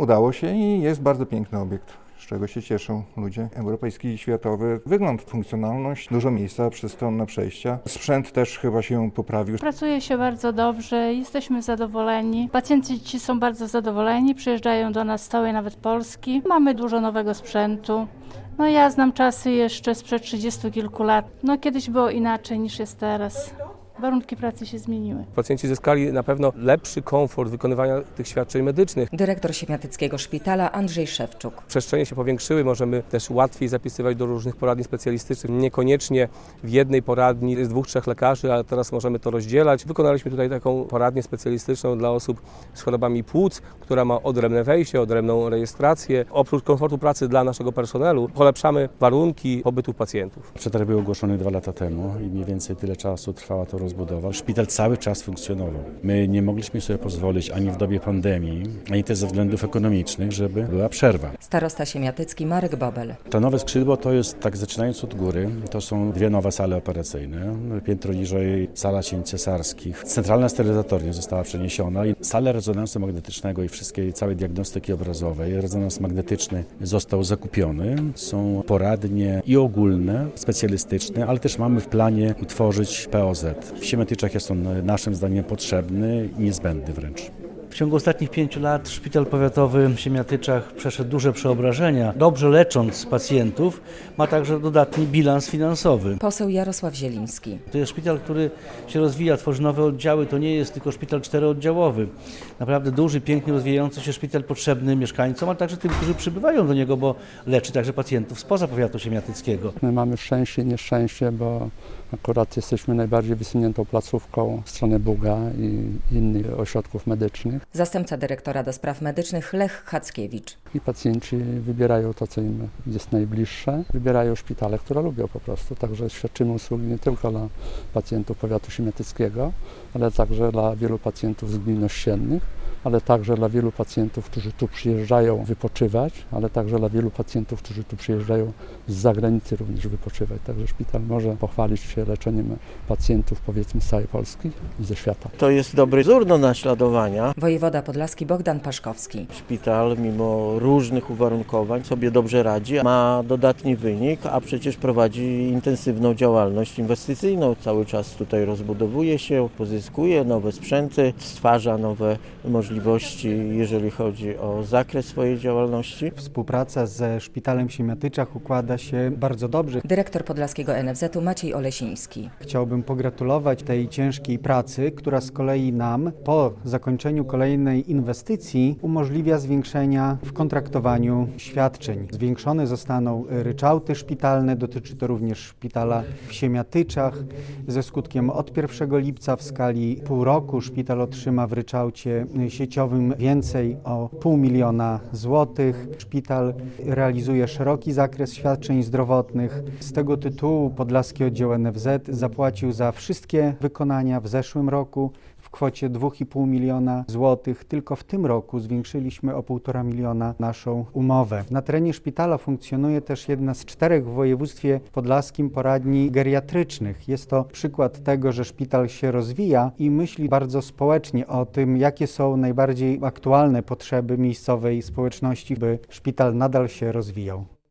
udało się i jest bardzo piękny obiekt, z czego się cieszą ludzie europejski i światowy. Wygląd, funkcjonalność, dużo miejsca przestronne przejścia. Sprzęt też chyba się poprawił. Pracuje się bardzo dobrze, jesteśmy zadowoleni. Pacjenci są bardzo zadowoleni, przyjeżdżają do nas z całej nawet Polski. Mamy dużo nowego sprzętu. No ja znam czasy jeszcze sprzed 30 kilku lat. No kiedyś było inaczej niż jest teraz. Warunki pracy się zmieniły. Pacjenci zyskali na pewno lepszy komfort wykonywania tych świadczeń medycznych. Dyrektor Siemiatyckiego Szpitala Andrzej Szewczuk. Przestrzenie się powiększyły, możemy też łatwiej zapisywać do różnych poradni specjalistycznych. Niekoniecznie w jednej poradni jest 2-3 lekarzy, a teraz możemy to rozdzielać. Wykonaliśmy tutaj taką poradnię specjalistyczną dla osób z chorobami płuc, która ma odrębne wejście, odrębną rejestrację. Oprócz komfortu pracy dla naszego personelu polepszamy warunki pobytu pacjentów. Przetarg był ogłoszony 2 lata temu i mniej więcej tyle czasu trwała to rozbudowa. Szpital cały czas funkcjonował. My nie mogliśmy sobie pozwolić ani w dobie pandemii, ani też ze względów ekonomicznych, żeby była przerwa. Starosta siemiatycki Marek Bobel. To nowe skrzydło to jest, tak zaczynając od góry, to są 2 nowe sale operacyjne. Piętro niżej sala cięć cesarskich. Centralna sterylizatornia została przeniesiona i salę rezonansu magnetycznego i całej diagnostyki obrazowej. Rezonans magnetyczny został zakupiony. Są poradnie i ogólne, specjalistyczne, ale też mamy w planie utworzyć POZ. W Siemiatyczach jest on naszym zdaniem potrzebny i niezbędny wręcz. W ciągu ostatnich 5 lat szpital powiatowy w Siemiatyczach przeszedł duże przeobrażenia. Dobrze lecząc pacjentów, ma także dodatni bilans finansowy. Poseł Jarosław Zieliński. To jest szpital, który się rozwija, tworzy nowe oddziały. To nie jest tylko szpital 4-oddziałowy. Naprawdę duży, pięknie rozwijający się szpital potrzebny mieszkańcom, ale także tym, którzy przybywają do niego, bo leczy także pacjentów spoza powiatu siemiatyckiego. My mamy szczęście i nieszczęście, bo akurat jesteśmy najbardziej wysuniętą placówką w stronę Buga i innych ośrodków medycznych. Zastępca dyrektora do spraw medycznych Lech Hackiewicz. I pacjenci wybierają to, co im jest najbliższe. Wybierają szpitale, które lubią po prostu. Także świadczymy usługi nie tylko dla pacjentów powiatu siemiatyckiego, ale także dla wielu pacjentów z gmin ościennych, ale także dla wielu pacjentów, którzy tu przyjeżdżają wypoczywać, ale także dla wielu pacjentów, którzy tu przyjeżdżają z zagranicy również wypoczywać. Także szpital może pochwalić się leczeniem pacjentów, powiedzmy, z całej Polski i ze świata. To jest dobry wzór do naśladowania. Wojewoda podlaski Bogdan Paszkowski. Szpital mimo różnych uwarunkowań sobie dobrze radzi, ma dodatni wynik, a przecież prowadzi intensywną działalność inwestycyjną. Cały czas tutaj rozbudowuje się, pozyskuje nowe sprzęty, stwarza nowe możliwości, jeżeli chodzi o zakres swojej działalności. Współpraca ze Szpitalem w Siemiatyczach układa się bardzo dobrze. Dyrektor podlaskiego NFZ-u Maciej Olesiński. Chciałbym pogratulować tej ciężkiej pracy, która z kolei nam po zakończeniu kolejnej inwestycji umożliwia zwiększenia w kontraktowaniu świadczeń. Zwiększone zostaną ryczałty szpitalne, dotyczy to również szpitala w Siemiatyczach. Ze skutkiem od 1 lipca w skali pół roku szpital otrzyma w ryczałcie sieciowym więcej o 500 000 złotych. Szpital realizuje szeroki zakres świadczeń zdrowotnych. Z tego tytułu Podlaski Oddział NFZ zapłacił za wszystkie wykonania w zeszłym roku w kwocie 2,5 miliona złotych. Tylko w tym roku zwiększyliśmy o 1,5 miliona naszą umowę. Na terenie szpitala funkcjonuje też jedna z 4 w województwie podlaskim poradni geriatrycznych. Jest to przykład tego, że szpital się rozwija i myśli bardzo społecznie o tym, jakie są najbardziej aktualne potrzeby miejscowej społeczności, by szpital nadal się rozwijał.